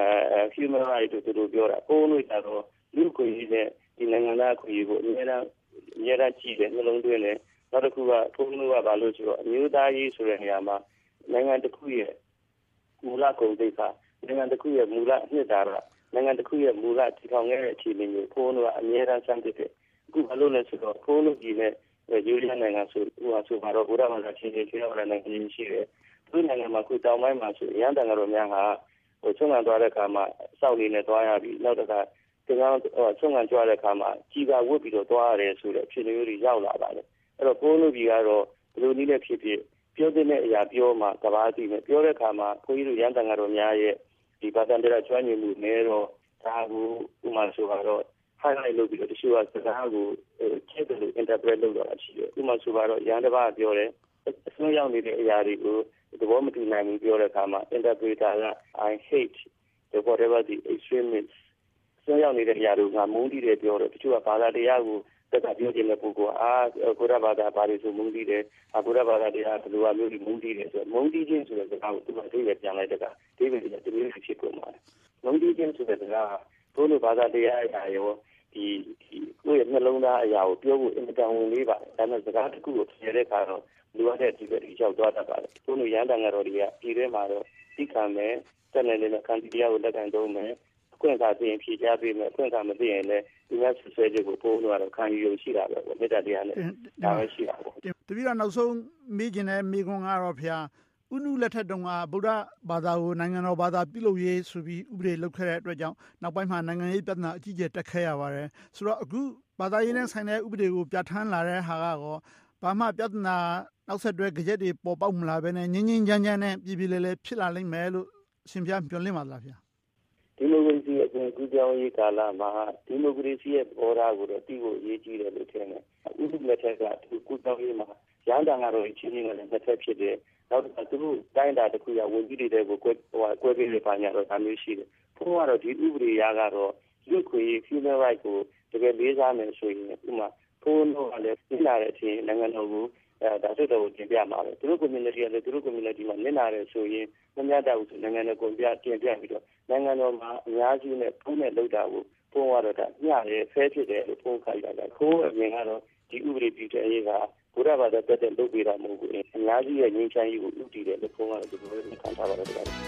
human rights တို့သူတို့ပြောတာပုံလို့ကြတော့လူခွင့်ရေးနဲ့ဒီနိုင်ငံသားခွင့်ရေးကိုအများအားကြည့်တယ်နှလုံးသွင်းတယ်နောက်တစ်ခုကဘုန်းတော်ကဘာလို့ဆိုတော့အမျိုးသားရေးဆိုတဲ့နေရာမှာနိုင်ငံတစ်ခုရဲ့မူလကုန်သိက္ခာနိုင်ငံတစ်ခုရဲ့မူလအနှစ်သာရနိုင်ငံတစ်ခုရဲ့မူလတည်ထောင်ခဲ့တဲ့အခြေအနေမျိုးဘုန်းတော်ကအများအားစမ်းသစ်တယ်အခုဘာလို့လဲဆိုတော့ဘုန်းတော်ကြီးနဲ့ယူရီးယားနိုင်ငံဆိုဆိုပါတော့ဘုရားဘာသာချင်းချင်းချင်းနိုင်ငံကြီးရှိတယ်သူနိုင်ငံမှာခုတောင်ပိုင်းမှာဆိုရန်တန်တော်များဟာချုံငံသွားတဲ့အခါမှာစောက်နေနဲ့သွားရပြီးနောက်တစ်ခါဒီကောင်ချုံငံကြွားတဲ့အခါမှာကြီးပါဝတ်ပြီးတော့သွားရတယ်ဆိုတဲ့အခြေအနေမျိုးတွေရောက်လာပါတယ်အဲ့တော့ဘုန်းတော်ကြီးကတော့ဘယ်လိုနည်းနဲ့ဖြစ်ဖြစ်ပြောတဲ့အရာပြောမှကဘာသိမယ်ပြောတဲ့အခါမှာဘုန်းကြီးတို့ရန်တန်တော်များရဲ့ဒီဘာသာတရားကျွမ်းကျင်မှုနဲ့တော့ဒါကိုဥမာဆိုတော့ highlight လုပ်ပြီးတော့တချို့ကစကားကိုချက်တယ်လို့ interpret လုပ်တော့ရှိတယ်ဥမာဆိုတော့ရန်တပါးပြောတယ်အစွန်းရောက်နေတဲ့အရာတွေကိုသဘောမတူနိုင်ဘူးပြောတဲ့အခါမှာ interpreter က I hate the whatever the extremists ဆွေးရောက်နေတဲ့အရာတွေကမုန်းတီးတယ်ပြောတော့တချို့ကဘာသာတရားကိုတက်တာပြောခြင်းတဲ့ပုဂ္ဂိုလ်ဘုရားဘာသာဘာတွေဆိုမုန်းတီးတယ်ဘုရားဘာသာတရားဘယ်လိုအမျိုးတွေမုန်းတီးတယ်ဆိုတော့မုန်းတီးခြင်းဆိုတဲ့စကားကိုသူကအဓိပ္ပာယ်ပြန်လိုက်တဲ့အခါအဓိပ္ပာယ်ကတမျိုးဖြစ်ကုန်ပါတယ်မုန်းတီးခြင်းဆိုတဲ့စကားဘုရားဘာသာတရားအရာရောဒီကိုယ့်ရဲ့နှလုံးသားအရာကိုပြောဖို့အင်မတန်ဝင်လေးပါတယ်ဒါပေမဲ့စကားတစ်ခုကိုဖြေတဲ့အခါတော့လူရတဲ့ဒီဘက်ကြီးရောက်သွားတတ်ပါတယ်ဘုရားရန်တန်တော်တွေကပြည်ထဲမှာတော့သိခံမယ်တက်နေနေတဲ့ခံတရားကိုလက်ခံသုံးမယ်အခွင့်အခါသိရင်ဖြေချပေးမယ်အခွင့်အခါမသိရင်လည်းဒီများဆွဆွဲချက်ကိုပို့လို့တော့ခံယူရရှိတာပဲပေါ့မေတ္တာတရားနဲ့ဒါပဲရှိတာပေါ့တပည့်တော်နောက်ဆုံးမေးခြင်းနဲ့မေးခွန်းကတော့ဖျားဥနုလက်ထက်တုန်းကဗုဒ္ဓဘာသာကိုနိုင်ငံတော်ဘာသာပြုလုပ်ရေးဆိုပြီးဥပဒေလုပ်ခဲ့တဲ့အတွက်ကြောင့်နောက်ပိုင်းမှာနိုင်ငံရေးပြဿနာအကြီးအကျယ်တက်ခဲ့ရပါတယ်ဆိုတော့အခုဘာသာရေးနဲ့ဆိုင်တဲ့ဥပဒေကိုပြဋ္ဌာန်းလာတဲ့ဟာကတော့ဘာမှပြဿနာနောက်ဆက်တွဲကြက်တွေပေါ်ပေါက်မလာဘဲနဲ့ငင်းငင်းချမ်းချမ်းနဲ့ပြည်ပြည်လဲလဲဖြစ်လာလိမ့်မယ်လို့ရှင်ပြမျှော်လင့်ပါသလားဗျာဒီမိုကရေစီအပြင်ကူးပြောင်းရေးကာလမှာဒီမိုကရေစီရဲ့ဘောဓာကိုတော့ပြီးဖို့အရေးကြီးတယ်လို့ထင်တယ်ဥပဒေလက်ထက်ကကူးပြောင်းရေးမှာရန်တန်ကတော့ချင်းချင်းနဲ့တစ်ဆက်ဖြစ်တယ်နောက်တစ်ခါသူတို့တိုင်းတာတစ်ခုကဝင်ပြီးတွေကိုကွဲပေးနေပါညာတော့ဒါမျိုးရှိတယ်ဘုရားကတော့ဒီဥပဒေရာကတော့လူခွေ human right ကိုတကယ်လေးစားမယ်ဆိုရင်ဥမာဘုန်းတော်ကလည်းသိလာတဲ့အချိန်နိုင်ငံတော်ကိုဒါဆိုတော့တင်ပြမှာပဲသူတို့ community ကလည်းသူတို့ community မှာနစ်နာတယ်ဆိုရင်မများတာဘူးဆိုနိုင်ငံတော်ကိုတင်ပြပြီးတော့နိုင်ငံတော်မှာအများကြီးနဲ့ဖုန်းနဲ့လောက်တာကိုဘုန်းကတော့ဒါမျှတယ်ဖဲဖြစ်တယ်လို့ဘုန်းခိုင်းတာကဘုန်းအမြင်ကတော့ဒီဥပဒေပြည်တဲ့အရေးကဘုရားဘာသာတက်တဲ့လုပ်ပေးတာမဟုတ်ဘူးအများကြီးရဲ့ငြိမ်းချမ်းရေးကိုဥတည်တယ်လို့ဘုန်းကတော့ဒီလိုမျိုးခံထားပါတယ်ဗျာ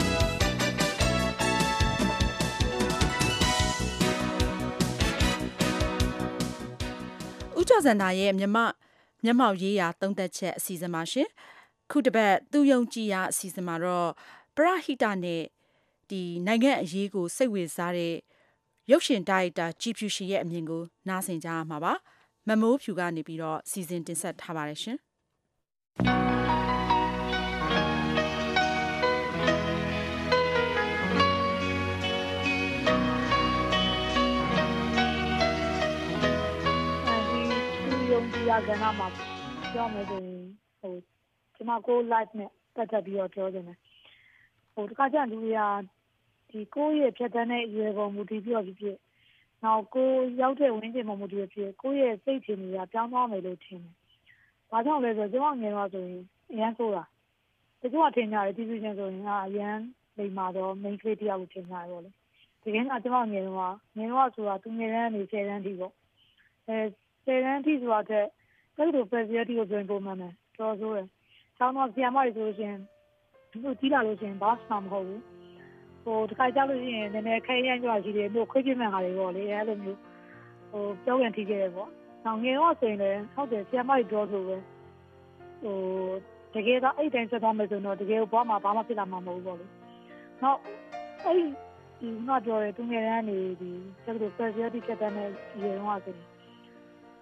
ဦးကျော်စန္ဒာရဲ့မျက်မှောက်ရေးရာသုံးသက်ချက်အစီအစဉ်မှာရှင်ခုတစ်ပတ်သူယုံကြည်ရာအစီအစဉ်မှာတော့ပရဟိတနဲ့ဒီနိုင်ငံအရေးကိုစိတ်ဝင်စားတဲ့ရုပ်ရှင်ဒါရိုက်တာကြည်ဖြူရှိရဲ့အမြင်ကိုနားဆင်ကြရမှာပါမမိုးဖြူကနေပြီးတော့စီစဉ်တင်ဆက်ထားပါတယ်ရှင်ဒီကဏ္ဍမှာပြောမယ်ဆိုရင်ကျွန်မကို live နဲ့ပတ်သက်ပြီးတော့ပြောချင်တယ်တခါကျလူတွေကဒီကိုယ့်ရဲ့ဖြတ်တန်းတဲ့အရွယ်ပေါ်မူတည်ပြီးတော့ဖြစ်နောက်ကိုရောက်တဲ့ဝင်းကျင်ပေါ်မူတည်ဖြစ်ကိုယ့်ရဲ့စိတ်ထင်တွေကပြောင်းသွားမယ်လို့ထင်တယ်။ဘာကြောင့်လဲဆိုတော့ကျွန်မငယ်တော့ဆိုရင်အရန်ဆိုတာတချို့ကထင်ကြတယ်ဒီလိုချင်းဆိုရင်အရန်လိမ္မာတော့ main ကလေးတယောက်ကိုထင်ကြတယ်ပေါ့လေ။ဒီကနေ့ကျွန်မငယ်တော့ဆိုတာသူငယ်တန်းနေ10တန်းထိပေါ့10တန်းထိဆိုတာတဲ့အဲ့လို personality ကိုပြန်ပုံမှန်တယ်တော်ဆိုးတယ်။ဆောင်းတော့ဆရာမတွေဆိုရင်သူကြီးလာလို့ရှိရင်ဘာမှမဟုတ်ဘူးတခါကြောက်လို့ရှိရင်နည်းနည်းခဲရမ်းကြွရှိတယ်မျိုးခွေးပြင်းမှန်ဟာတွေပေါ့လေအဲ့လိုမျိုးပြောရင်ထိခဲ့တယ်ပေါ့နောက်ငယ်တော့ဆိုရင်လည်းဟုတ်တယ်ဆရာမတွေပြောလို့ပဲတကယ်တော့အဲ့တိုင်းဆက်သွားမယ်ဆိုတော့တကယ်ဘွားမှာဘာမှဖြစ်လာမှာမဟုတ်ဘူးပေါ့လေနောက်အဲ့ဒီငါပြောတယ်သူငယ်တန်းနေဒီကျတော့ personality ဖြတ်တန်းတဲ့ရေတော့ဆိုရင်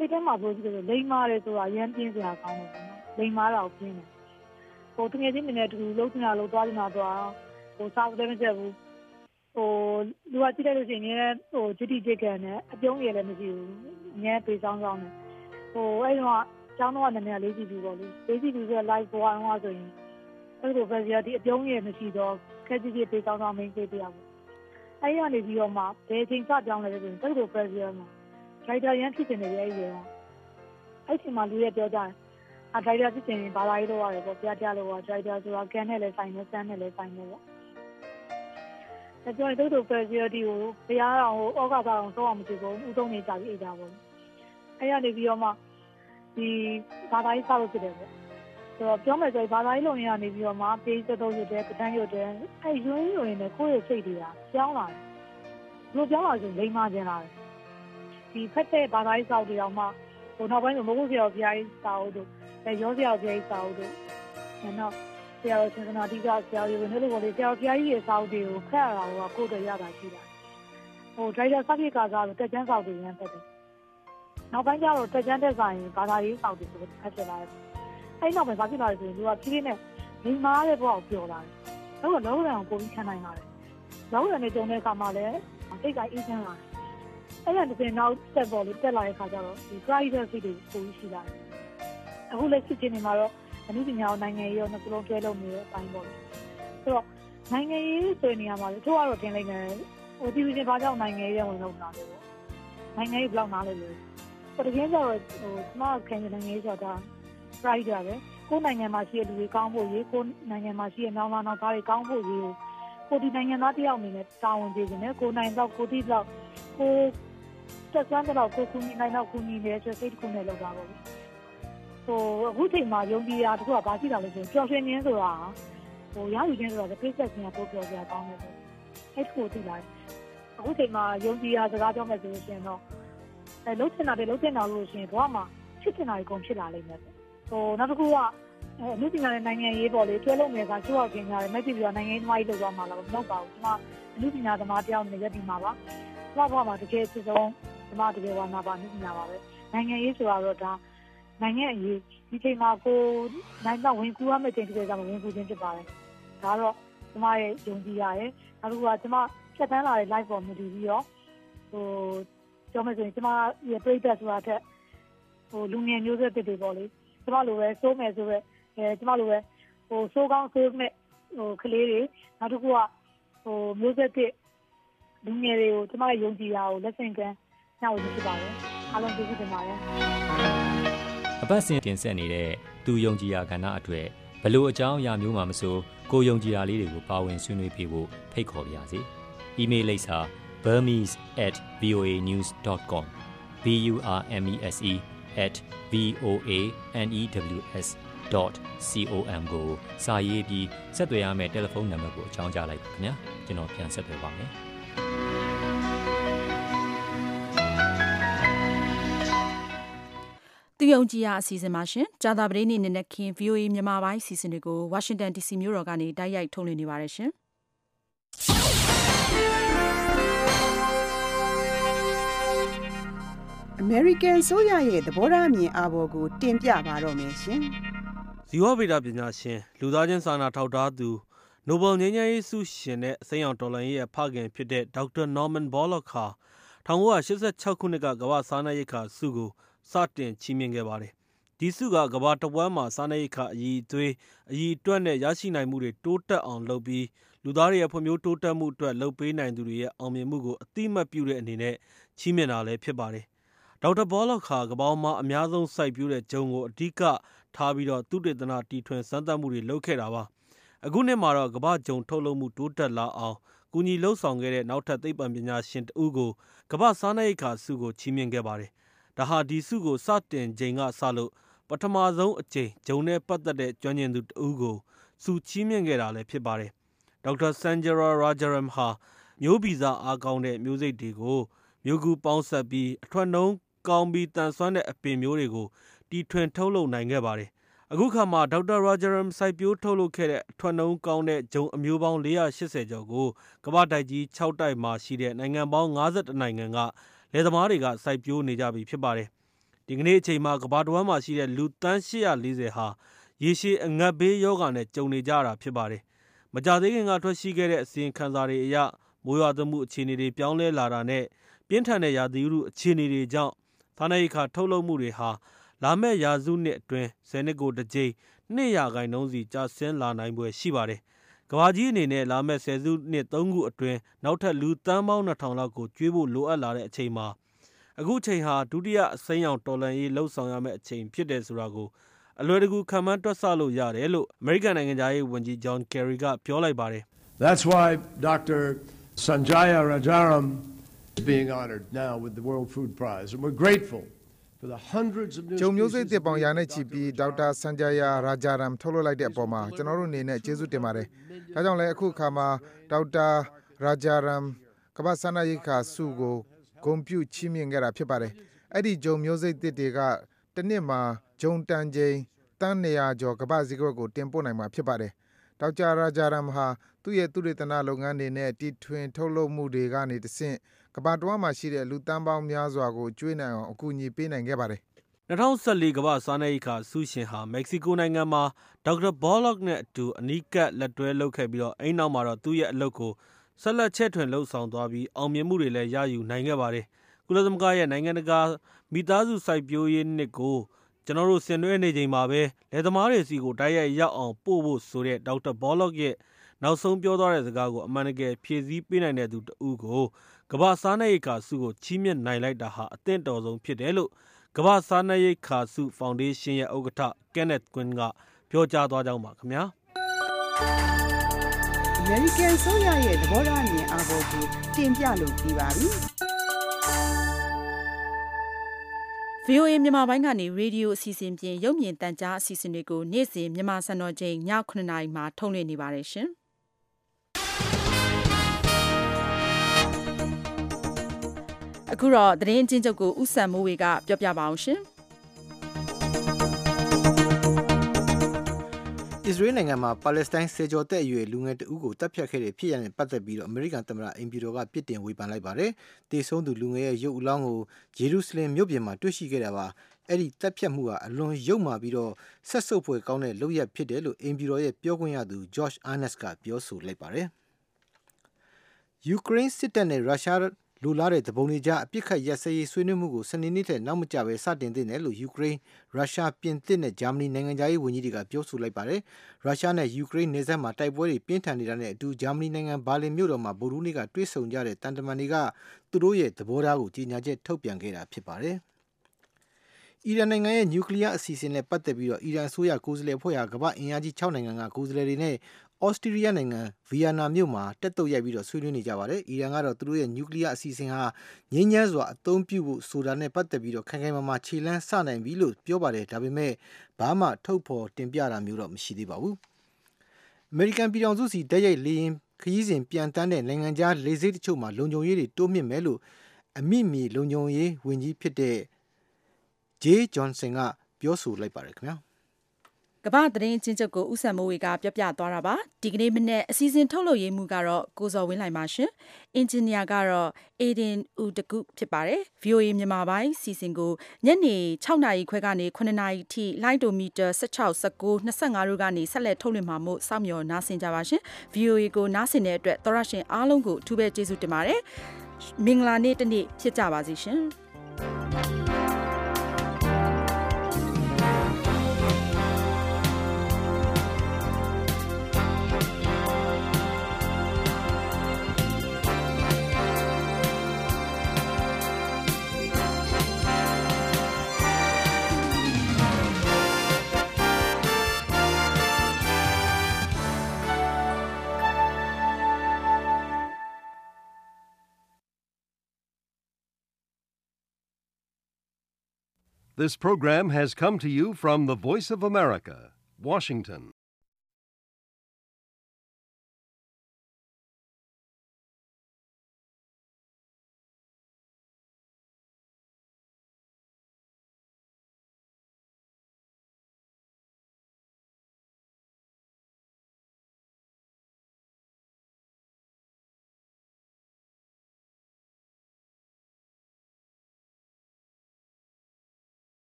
စိတ်ထဲမှာဆိုကြည့်လို့လိမ္မာတယ်ဆိုတာရမ်းပြင်းစရာကောင်းတယ်ပေါ့နော်လိမ္မာတာကိုပြင်းတယ်ဟိုတကယ်ချင်းနေတူလုံးချင်တာလို့သွားနေတာတော့ဟိုစားတယ်မချက်ဘူးဟိုလူကကြည့်လိုက်လို့ရှိရင်ဟိုဂျူတီဂျက်ကန်နဲ့အပြုံးရည်လည်းမရှိဘူးငဲပေးဆောင်ဆောင်နဲ့ဟိုအဲ့တော့ကျောင်းတော့နည်းနည်းလေးကြည့်ပြီးပေါ့လေလေးကြည့်ပြီးဆို live ပေါ်အောင်ဆိုရင်အဲ့လိုပဲဒီအပြုံးရည်မရှိတော့ခက်ကြည့်ကြည့်ပေးဆောင်ဆောင်မင်းပေးပြရဘူးအဲ့ရနေပြီးတော့မှဘယ်ချိန်စပြောင်းလဲဆိုရင်အဲ့လိုပဲပြောမှာဒရိုက်တာရမ်းဖြစ်နေတယ်အဲ့ဒီရောအဲ့ဒီမှာလူရဲ့ပြောကြတယ်ဒရိုက်တာဖြစ်နေဘာသာရေးတော့ရတယ်ပေါ့ပြပြလို့ဒရိုက်တာဆိုတာကန်နဲ့လည်းဆိုင်နေစမ်းနဲ့လည်းဆိုင်နေပေါ့အဲ့တော့တို့တို့ပဲပြောဒီကိုဘုရားတော်ဟိုဩဃာသာတော်ဆုံးအောင်မကြည့်ဘူးဥသုံးနေကြပြီးအိတ်တာပေါ့အဲ့ရနေပြီးတော့မှဒီဘာသာရေးဆောက်လို့ဖြစ်တယ်ပေါ့ဆိုတော့ပြောမယ်ဆိုရင်ဘာသာရေးလုံရနေပြီးတော့မှပေးစတော့ရွတ်တယ်ပဋ္ဌာန်းရွတ်တယ်အဲ့ရွင်းရွင်းနဲ့ကိုယ့်ရဲ့စိတ်တွေကကြောင်းလာတယ်ဘလို့ကြောင်းလာဆိုလိမ္မာခြင်းလာတယ်ဒီဖက်တဲ့ဘာသာရေးဆောက်တွေတော့မှဟိုနောက်ပိုင်းဆိုမဟုတ်ဆရာဘုရားကြီးစာအုပ်တို့ရောဆရာဘုရားကြီးစာအုပ်တို့နောက်ဆရာတော်ရှင်သနာတိကဆရာကြီးဝင်လို့လေဆရာဘုရားကြီးရဲ့စာအုပ်တွေကိုဖတ်ရတာကကိုယ်တည်းရတာရှိတာဟိုဒရိုက်တာစပိကာဆိုတက်ချမ်းဆောက်တွေရမ်းဖတ်တယ်နောက်ပိုင်းကျတော့တက်ချမ်းတက်ဆိုင်ဘာသာရေးဆောက်တွေဆိုဖတ်ဖြစ်လာတယ်အဲ့နောက်ပိုင်းဘာဖြစ်လာလဲဆိုရင်သူကဖြည်းဖြည်းနဲ့လိမ္မာတဲ့ဘဝကိုပျော်လာတယ်တော့လောကဓာတ်ကိုပုံပြီးခံနိုင်လာတယ်လောကဓာတ်နဲ့ကြုံတဲ့အခါမှာလည်းစိတ်ကအေးချမ်းလာတယ်အဲ့ဒါတစ်ပြင်နောက်ဆက်ပေါ်လို့တက်လာတဲ့ခါကျတော့ဒီ private စိတ်တွေပုံရှိလာတယ်အခုလက်ရှိချိန်မှာတော့အနည်းငယ်နိုင်ငံရေးရောနှစ်ခုလုံးတွဲလုပ်နေတဲ့အပိုင်းပေါ့ဆိုတော့နိုင်ငံရေးဆိုနေရမှာလေသူကတော့တင်လိုက်တယ်ဟိုဒီပြင်ဘာကြောင့်နိုင်ငံရေးဝင်လို့နားလဲပေါ့နိုင်ငံရေးဘလောက်နားလဲလို့ဆိုတော့တကယ်ကျတော့ဟိုကျွန်မခံနိုင်ငံရေးဆိုတာ private ပဲကိုယ်နိုင်ငံမှာရှိတဲ့လူတွေကောင်းဖို့ရေးကိုယ်နိုင်ငံမှာရှိတဲ့နောက်သားတွေကောင်းဖို့ရေးကိုဒီနိုင်ငံသားတယောက်အနေနဲ့တာဝန်ကျေနေတယ်ကိုနိုင်တော့ကိုတိတော့ကိုတက်ဆန်းတော့ကိုကူညီနိုင်တော့ကူညီတယ်ဆိုစိတ်ကူနဲ့လောက်တာပေါ့ဟိုအခုချိန်မှာယုံကြည်ရတခုကဘာရှိတာလဲဆိုရင်ပျော်ရွှင်ခြင်းဆိုတာဟိုရယူခြင်းဆိုတာတစ်ဆက်ချင်းပို့ပြောပြကောင်းတယ်ပေါ့အဲ့ကိုသိလိုက်အခုချိန်မှာယုံကြည်ရစကားပြောမယ်ဆိုလို့ရှိရင်တော့လုံးချင်တာလို့ရှိရင်ဘဝမှာဖြစ်ချင်တာတွေကုန်ဖြစ်လာလိမ့်မယ်ဟိုနောက်တစ်ခုကလူပညာနဲ့နိုင်ငံရေးပေါ့လေတွဲလုံးမယ်ကချိုးအောင်ပြင်ရတယ်မဲ့ကြည့်ပြီးတော့နိုင်ငံရေးသမားကြီးလုပ်သွားမှာလားမဟုတ်ပါဘူးကျွန်မလူပညာသမားတယောက်နေရက်ဒီမှာပါကျွန်မဘဝမှာတကယ်စစ်ဆုံးကျွန်မတကယ်ဝါနာပါလူပညာပါပဲနိုင်ငံရေးဆိုတာတော့ဒါနိုင်ငံအရေးဒီချိန်မှာကိုနိုင်တော့ဝင်ကူရမယ့်ချိန်တကယ်ကမှဝင်ကူခြင်းဖြစ်ပါတယ်ဒါတော့ကျွန်မရဲ့ယုံကြည်ရတယ်နောက်တစ်ခုကကျွန်မဖြတ်တန်းလာတဲ့ live ပေါ်မှာတည်ပြီးတော့ဟိုပြောမယ်ဆိုရင်ကျွန်မရဲ့ပြိတ္တဆိုတာထက်ဟိုလူငယ်မျိုးဆက်တွေပေါ့လေကျွန်မလိုပဲစိုးမယ်ဆိုတော့ကျွန်မလိုပဲဟိုစိုးကောင်းစိုးမဲ့ဟိုကလေးတွေနောက်တစ်ခုကဟိုမျိုးဆက်တွေလူငယ်တွေကိုကျွန်မရဲ့ယုံကြည်ရာကိုလက်ဆင့်ကမ်းညှောက်လို့ဖြစ်ပါတယ်အားလုံးကျေးဇူးတင်ပါတယ်အပတ်စဉ်တင်ဆက်နေတဲ့သူယုံကြည်ရာကဏ္ဍအတွက်ဘလို့အကြောင်းအရာမျိုးမှမဆိုကိုယုံကြည်ရာလေးတွေကိုပါဝင်ဆွေးနွေးပြဖို့ဖိတ်ခေါ်ပါရစေ။ email လိပ်စာ burmese@voanews.com burmese@voanews.com ကိုစာရေးပြီးဆက်သွယ်ရမယ့်တယ်လီဖုန်းနံပါတ်ကိုအကြောင်းကြားလိုက်ပါခင်ဗျာကျွန်တော်ပြန်ဆက်သွယ်ပါမယ်သူယုံကြည်ရာအစီအစဉ်မှာရှင်ကြာသပတေးနေ့နေ့နဲ့ခင် VOA မြန်မာပိုင်းအစီအစဉ်တွေကို Washington DC မြို့တော်ကနေတိုက်ရိုက်ထုတ်လွှင့်နေပါတယ်ရှင် American ဆိုရရဲ့သဘောထားအမြင်အာဘော်ကိုတင်ပြပါတော့မယ်ရှင်။ဇီဝဗေဒပညာရှင်လူသားချင်းစာနာထောက်ထားသူနိုဘယ်ငြိမ်းချမ်းရေးဆုရှင်နဲ့အစိမ်းရောင်တော်လှန်ရေးရဲ့ဖခင်ဖြစ်တဲ့ဒေါက်တာ Norman Borlaug ဟာ1986ခုနှစ်ကကမ္ဘာစားနပ်ရိက္ခာဆုကိုစတင်ချီးမြှင့်ခဲ့ပါတယ်။ဒီဆုကကမ္ဘာတစ်ဝန်းမှာစားနပ်ရိက္ခာအရည်အသွေးအရည်အတွက်နဲ့ရရှိနိုင်မှုတွေတိုးတက်အောင်လုပ်ပြီးလူသားတွေရဲ့ဖွံ့ဖြိုးတိုးတက်မှုအတွက်လုပ်ပေးနိုင်သူတွေရဲ့အောင်မြင်မှုကိုအတိအမှတ်ပြုတဲ့အနေနဲ့ချီးမြှင့်တာလည်းဖြစ်ပါတယ်။ဒေါက်တာဘောလော့ခါကမ္ဘာမှာအများဆုံးစိုက်ပျိုးတဲ့ဂျုံကိုအဓိကထားပြီးတော့သုတေသနတီထွင်စမ်းသပ်မှုတွေလုပ်ခဲ့တာပါ။အခုနှစ်မှာတော့ကမ္ဘာဂျုံထုတ်လုပ်မှုတိုးတက်လာအောင်ကူညီလှုပ်ဆောင်ခဲ့တဲ့နောက်ထပ်သိပ္ပံပညာရှင်တဦးကိုကမ္ဘာစားနပ်ရိက္ခာဆုကိုချီးမြှင့်ခဲ့ပါတယ်။ဒါဟာဒီဆုကိုစတင်ချိန်ကစလို့ပထမဆုံးအကြိမ်ဂျုံနဲ့ပတ်သက်တဲ့ကျွမ်းကျင်သူတဦးကိုဆုချီးမြှင့်ခဲ့တာလည်းဖြစ်ပါတယ်။ဒေါက်တာ Sanjara Rajaram ဟာမျိုးဗီဇအားကောင်းတဲ့မျိုးစိတ်တွေကိုမျိုးကူပေါင်းစပ်ပြီးအထွက်နှုန်းကောင်းပြီးတန်ဆွမ်းတဲ့အပင်မျိုးတွေကိုတီထွင်ထုတ်လုပ်နိုင်ခဲ့ပါတယ်။အခုခါမှာဒေါက်တာ Rajaram စိုက်ပျိုးထုတ်လုပ်ခဲ့တဲ့အထွက်နှုန်းကောင်းတဲ့ဂျုံအမျိုးပေါင်း480ကျော်ကိုကမ္ဘာတိုက်ကြီး6တိုက်မှာရှိတဲ့နိုင်ငံပေါင်း52နိုင်ငံကလယ်သမားတွေကစိုက်ပျိုးနေကြပြီဖြစ်ပါတယ်။ဒီကနေ့အချိန်မှာကမ္ဘာတစ်ဝန်းမှာရှိတဲ့လူသန်း840ဟာရေရှည်အငတ်ဘေးရောဂါနဲ့ကြုံနေကြတာဖြစ်ပါတယ်။မကြသေးခင်ကထွက်ရှိခဲ့တဲ့အစီရင်ခံစာတွေအရမိုးရွာသွန်းမှုအခြေအနေတွေပြောင်းလဲလာတာနဲ့ပြင်းထန်တဲ့ရာသီဥတုအခြေအနေတွေကြောင့်စားနပ်ရိက္ခာထုတ်လုပ်မှုတွေဟာလာမယ့်ရာစုနှစ်အတွင်း10နှစ်ကိုတစ်ကြိမ်2%စီကျဆင်းလာနိုင်ဖွယ်ရှိပါတယ်။ကမ္ဘာကြီးအနေနဲ့လာမယ့်10စုနှစ်3ခုအတွင်းနောက်ထပ်လူသန်းပေါင်း2000လောက်ကိုကျွေးဖို့လိုအပ်လာတဲ့အချိန်မှာအခုချိန်ဟာဒုတိယအစိမ်းရောင်တော်လှန်ရေးလှုပ်ဆောင်ရမယ့်အချိန်ဖြစ်တယ်ဆိုတာကိုအလွယ်တကူခံမှန်းတွက်ဆလို့ရတယ်လို့အမေရိကန်နိုင်ငံသားရေးဝန်ကြီး John Kerry ကပြောလိုက်ပါတယ်။ That's why Dr. Sanjaya Rajaram is being honored now with the World Food Prize and we're grateful for the hundreds of new ဂျုံမျိုးစိတ်တစ်ပေါင်ရာနဲ့ချီပြီးဒေါက်တာစန်ဂျာယာရာဂျာရမ်ထုတ်လုပ်လိုက်တဲ့အပေါ်မှာကျွန်တော်တို့အနေနဲ့ကျေးဇူးတင်ပါတယ်။ဒါကြောင့်လည်းအခုအခါမှာဒေါက်တာရာဂျာရမ်ကမ္ဘာစားနပ်ရိက္ခာဆုကိုဂုဏ်ပြုချီးမြှင့်ခဲ့တာဖြစ်ပါတယ်။အဲ့ဒီဂျုံမျိုးစိတ်တစ်တွေကတစ်နှစ်မှာဂျုံတန်ချိန်တန်း200ကျော်ကမ္ဘာစည်းကွက်ကိုတင်ပို့နိုင်မှာဖြစ်ပါတယ်။ဒေါက်တာရာဂျာရမ်ဟာသူ့ရဲ့သုတေသနလုပ်ငန်းတွေနဲ့တီထွင်ထုတ်လုပ်မှုတွေကနေတဆင့်ကမ္ဘာတစ်ဝန်းမှာရှိတဲ့လူသန်းပေါင်းများစွာကိုကျွေးနိုင်အောင်အကူအညီပေးနိုင်ခဲ့ပါတယ်။2014ကမ္ဘာစားနပ်ရိက္ခာဆုရှင်ဟာမက္ကဆီကိုနိုင်ငံမှာဒေါက်တာဘောလော့နဲ့အတူအနီးကပ်လက်တွဲလုပ်ခဲ့ပြီးတော့အဲ့နောက်မှာတော့သူ့ရဲ့အလုပ်ကိုဆက်လက်ချဲ့ထွင်လှုပ်ဆောင်သွားပြီးအောင်မြင်မှုတွေလည်းရယူနိုင်ခဲ့ပါတယ်။ကုလသမဂ္ဂရဲ့နိုင်ငံတကာမိသားစုစိုက်ပျိုးရေးနှစ်ကိုကျွန်တော်တို့ဆင်နွှဲနေချိန်မှာပဲလယ်သမားတွေစီကိုတိုက်ရိုက်ရောက်အောင်ပို့ဖို့ဆိုတဲ့ဒေါက်တာဘောလော့ရဲ့နောက်ဆုံးပြောသွားတဲ့စကားကိုအမှန်တကယ်ဖြည့်ဆည်းပေးနိုင်တဲ့သူတဦးကိုကမ္ဘာစားနပ်ရိက္ခာဆုကိုချီးမြှင့်နိုင်လိုက်တာဟာအသင့်တော်ဆုံးဖြစ်တယ်လို့ကမ္ဘာစားနပ်ရိက္ခာဆုဖောင်ဒေးရှင်းရဲ့ဥက္ကဋ္ဌ Kenneth Quinn ကပြောကြားသွားကြောင်းပါခင်ဗျာ။ American ဆိုရရဲ့သဘောထားအမြင်အားပေါ်ကိုတင်ပြလို့ပြီးပါပြီ။ VOA မြန်မာပိုင်းကနေရေဒီယိုအစီအစဉ်ပြင်ရုပ်မြင်သံကြားအစီအစဉ်တွေကိုနေ့စဉ်မြန်မာစံတော်ချိန်ည9:00 နာရီမှာထုတ်လွှင့်နေပါတယ်ရှင်။အခုတော့သတင်းအကျဉ်းချုပ်ကိုဥဆန်မိုးဝေကပြောပြပါအောင်ရှင်။အစ္စရေးနိုင်ငံမှာပါလက်စတိုင်းဆယ်ကျော်သက်အရွယ်လူငယ်တဦးကိုတပ်ဖြတ်ခဲ့တဲ့ဖြစ်ရပ်နဲ့ပတ်သက်ပြီးတော့အမေရိကန်သမ္မတအိမ်ဖြူတော်ကပြစ်တင်ဝေဖန်လိုက်ပါတယ်။တေဆုံးသူလူငယ်ရဲ့ရုပ်အလောင်းကိုဂျေရုဆလင်မြို့ပြင်မှာတွေ့ရှိခဲ့တာပါ။အဲ့ဒီတပ်ဖြတ်မှုကအလွန်ယုတ်မာပြီးတော့ဆက်ဆုပ်ဖွယ်ကောင်းတဲ့လုပ်ရပ်ဖြစ်တယ်လို့အိမ်ဖြူတော်ရဲ့ပြောခွင့်ရသူ Josh Earnest ကပြောဆိုလိုက်ပါတယ်။ယူကရိန်းစစ်တပ်နဲ့ရုရှားလိုလားတဲ့တပုံတွေကြားအပြစ်ခတ်ရပ်စဲရေးဆွေးနွေးမှုကိုစနေနေ့ထက်နောက်မကျဘဲစတင်သင့်တယ်လို့ယူကရိန်း၊ရုရှား၊ပြင်သစ်နဲ့ဂျာမနီနိုင်ငံသားရေးဝန်ကြီးတွေကပြောဆိုလိုက်ပါတယ်။ရုရှားနဲ့ယူကရိန်းနယ်စပ်မှာတိုက်ပွဲတွေပြင်းထန်နေတာနဲ့အတူဂျာမနီနိုင်ငံဘာလင်မြို့တော်မှာဗုဒ္ဓဟူးနေ့ကတွေ့ဆုံကြတဲ့တန်တမန်တွေကသူတို့ရဲ့သဘောထားကိုကြေညာချက်ထုတ်ပြန်ခဲ့တာဖြစ်ပါတယ်။အီရန်နိုင်ငံရဲ့နျူကလ িয়ার အစီအစဉ်နဲ့ပတ်သက်ပြီးတော့အီရန်အစိုးရကိုယ်စားလှယ်အဖွဲ့ဟာကမ္ဘာအင်အားကြီး6နိုင်ငံကကိုယ်စားလှယ်တွေနဲ့ဩစတြီးယားနိုင်ငံဗီယန်နာမြို့မှာတက်တုတ်ရိုက်ပြီးတော့ဆွေးနွေးနေကြပါတယ်။အီရန်ကတော့သူတို့ရဲ့နျူကလ িয়ার အစီအစဉ်ဟာငြိမ်းချမ်းစွာအသုံးပြုဖို့ဆိုတာနဲ့ပတ်သက်ပြီးတော့ခိုင်ခိုင်မာမာခြေလှမ်းစနိုင်ပြီလို့ပြောပါတယ်။ဒါပေမဲ့ဘာမှထုတ်ဖော်တင်ပြတာမျိုးတော့မရှိသေးပါဘူး။အမေရိကန်ပြည်ထောင်စုစီတိုက်ရိုက်လေရင်ခရီးစဉ်ပြန်တန်းတဲ့နိုင်ငံခြားလေဆိပ်တချို့မှာလုံခြုံရေးတွေတိုးမြင့်မယ်လို့အမိမြေလုံခြုံရေးဝန်ကြီးဖြစ်တဲ့ Jay Johnson ကပြောဆိုလိုက်ပါတယ်ခင်ဗျာ။ကမ္ဘာသတင်းအကျဉ်းချုပ်ကိုဥဆန်မိုးဝေကပြောပြသွားတာပါဒီကနေ့မနေ့အစီအစဉ်ထုတ်လုပ်ရေးမှုကတော့ကိုဇော်ဝင်းလှိုင်ပါရှင်အင်ဂျင်နီယာကတော့အေဒင်ဦးတကုဖြစ်ပါတယ် VOA မြန်မာပိုင်းစီစဉ်ကိုညနေ6နာရီခွဲကနေ9နာရီထိလိုင်းဒိုမီတာ16 19 25တို့ကနေဆက်လက်ထုတ်လွှင့်မှာမို့စောင့်မျှော်နားဆင်ကြပါရှင် VOA ကိုနားဆင်တဲ့အတွက်သောရရှင်အားလုံးကိုအထူးပဲကျေးဇူးတင်ပါတယ်မင်္ဂလာနေ့တစ်နေ့ဖြစ်ကြပါစေရှင် This program has come to you from the Voice of America, Washington.